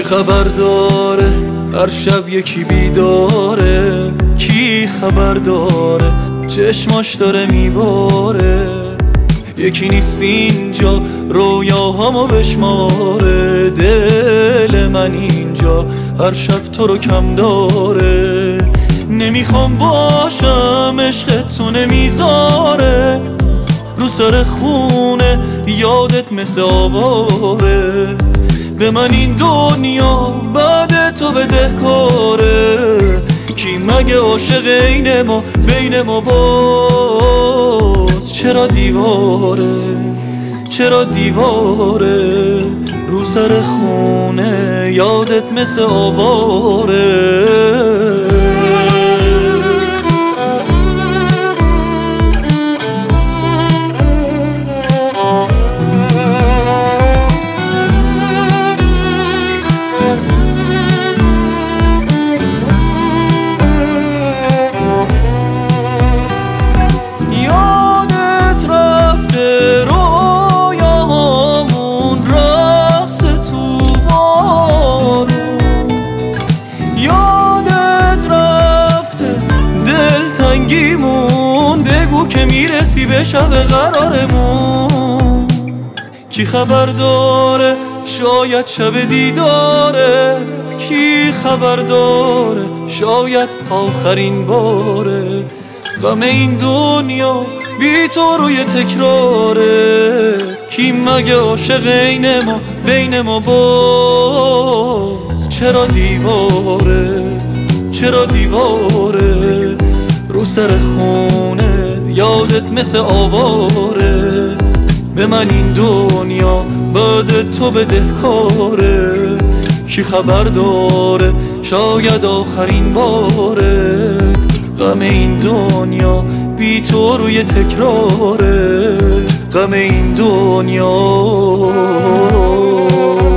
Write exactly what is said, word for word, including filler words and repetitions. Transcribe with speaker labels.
Speaker 1: خبر داره هر شب یکی بیداره؟ کی خبر داره چشماش داره میباره؟ یکی نیست اینجا رویاهامو بشماره، دل من اینجا هر شب تو رو کم داره. نمیخوام باشم عشقت تو نمیذاره، رو سر خونه یادت مثل آواره. به من این دنیا بعد تو بدهکاره، کی مگه عاشق اینه ما بین ما باز چرا دیواره؟ چرا دیواره؟ رو سر خونه یادت مثل آواره. بگو که میرسی به شب قرارمون. کی خبر داره شاید شب دیداره؟ کی خبر داره شاید آخرین باره؟ غم این دنیا بی تو روی تکراره، کی مگه عاشق این ما بین ما باز چرا دیواره؟ چرا دیواره؟ رو سر خونه یادت مثل آواره. به من این دنیا بعد تو بدهکاره، کی خبر داره شاید آخرین باره؟ غم این دنیا بی تو روی تکراره، غم این دنیا